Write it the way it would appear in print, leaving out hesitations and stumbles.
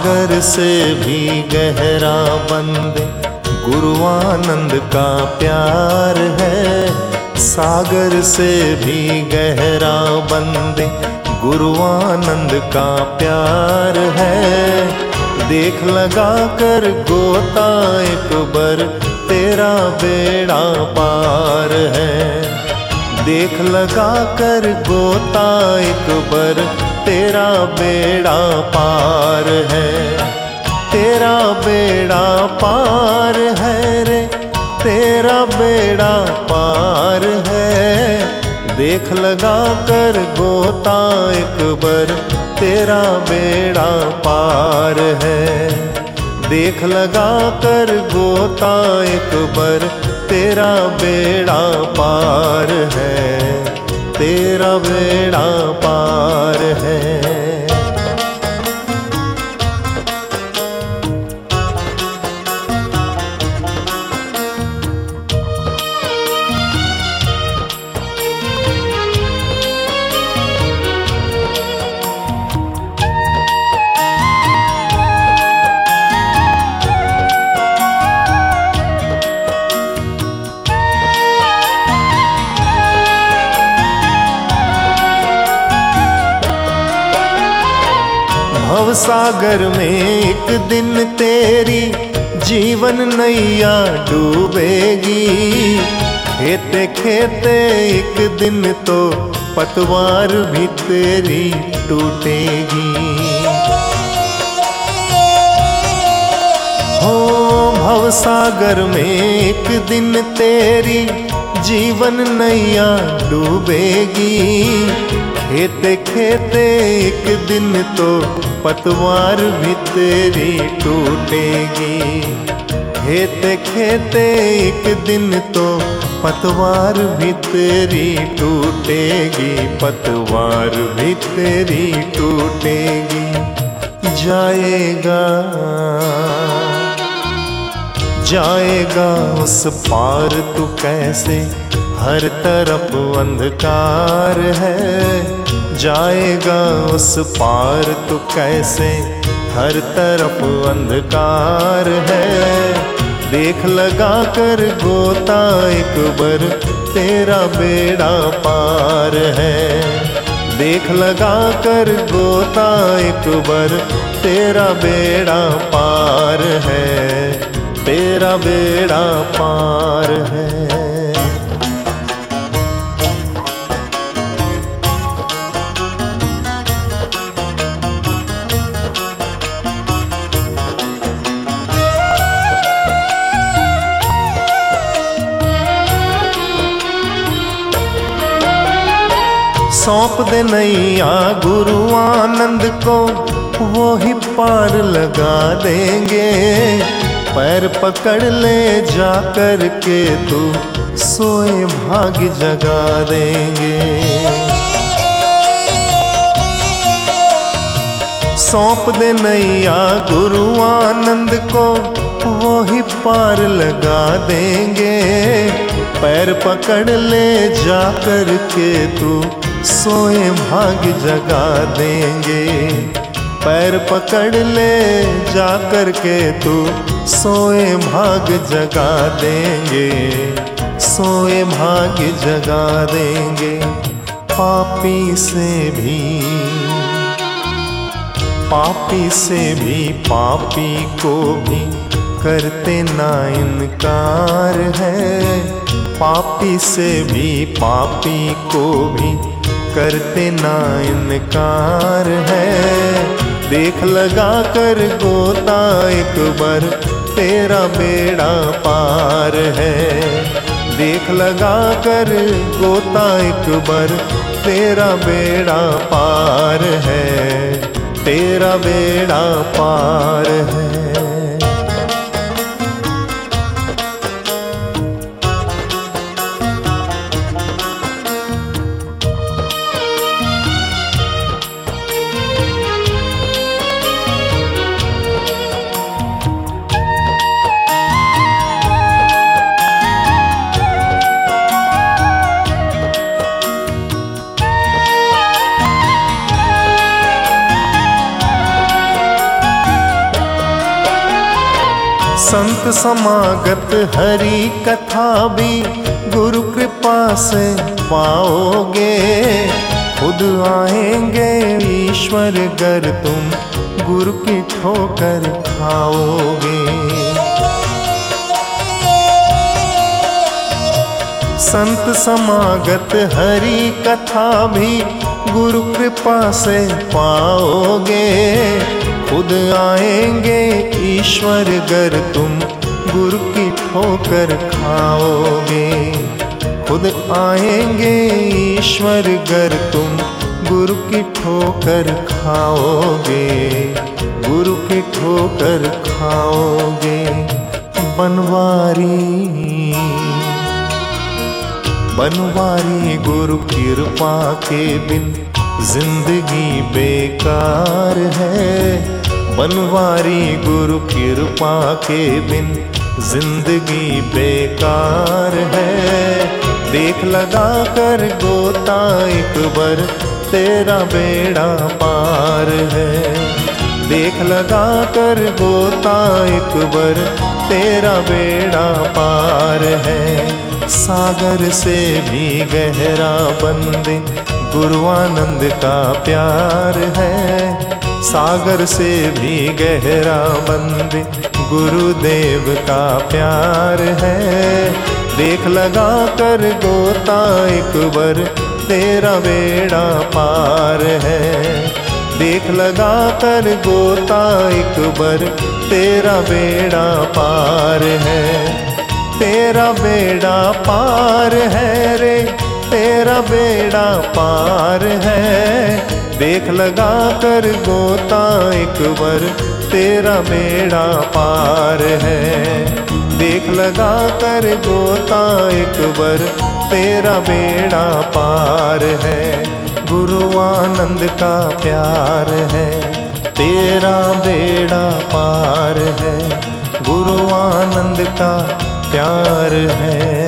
सागर से भी गहरा बंदे गुरुआनंद का प्यार है। सागर से भी गहरा बंदे गुरुआनंद का प्यार है। देख लगा कर गोता एक बार तेरा बेड़ा पार है। देख लगा कर गोता एक बार तेरा बेड़ा पार है। तेरा बेड़ा पार है रे, तेरा बेड़ा पार है। देख लगा कर गोता एक बार तेरा बेड़ा पार है। देख लगा कर गोता एक बार तेरा बेड़ा पार है। तेरा बेड़ा पार है। भवसागर में एक दिन तेरी जीवन नैया डूबेगी। खेते खेते एक दिन तो पतवार भी तेरी टूटेगी। हो भवसागर में एक दिन तेरी जीवन नैया डूबेगी। खेते खेते एक दिन तो पतवार भी तेरी टूटेगी। खेते खेते एक दिन तो पतवार भी तेरी टूटेगी। पतवार भी तेरी टूटेगी। जाएगा जाएगा उस पार तू कैसे, हर तरफ अंधकार है। जाएगा उस पार तू कैसे, हर तरफ अंधकार है। देख लगा कर गोता एक बार तेरा बेड़ा पार है। देख लगा कर गोता एक बार तेरा बेड़ा पार है। तेरा बेड़ा पार है। सौंप दे नैया गुरु आनंद को, वो ही पार लगा देंगे। पैर पकड़ ले जा कर के तू सोए भाग्य जगा देंगे। सौंप दे नैया गुरु आनंद को, वो ही पार लगा देंगे। पैर पकड़ ले जा कर के तू सोए भाग्य जगा देंगे। पैर पकड़ ले जा कर के तू सोए भाग्य जगा देंगे। सोए भाग्य जगा देंगे। पापी से भी पापी को भी करते ना इनकार है। पापी से भी पापी को भी करते ना इनकार है। देख लगा कर गोता एक बार तेरा बेड़ा पार है। देख लगा कर गोता एक बार तेरा बेड़ा पार है। तेरा बेड़ा पार है। संत समागत हरि कथा भी गुरु कृपा से पाओगे। खुद आएंगे ईश्वर गर तुम गुरु की ठोकर खाओगे। संत समागत हरि कथा भी गुरु कृपा से पाओगे। खुद आएंगे ईश्वर गर तुम गुरु की ठोकर खाओगे। खुद आएंगे ईश्वर गर तुम गुरु की ठोकर खाओगे। गुरु की ठोकर खाओगे। बनवारी गुरु कृपा के बिन जिंदगी बेकार है। बनवारी गुरु कृपा के बिन जिंदगी बेकार है। देख लगा कर गोता एक बार तेरा बेड़ा पार है। देख लगा कर गोता एक बार तेरा बेड़ा पार है। सागर से भी गहरा बंदे गुरु आनंद का प्यार है। सागर से भी गहरा बंदे गुरुदेव का प्यार है। देख लगा कर गोता एक बार तेरा बेड़ा पार है। देख लगा कर गोता एक बार तेरा बेड़ा पार है। तेरा बेड़ा पार है रे, तेरा बेड़ा पार है। देख लगा कर गोता एक बार तेरा बेड़ा पार है। देख लगा कर गोता एक बार तेरा बेड़ा पार है। गुरु आनंद का प्यार है, तेरा बेड़ा पार है। गुरु आनंद का प्यार है।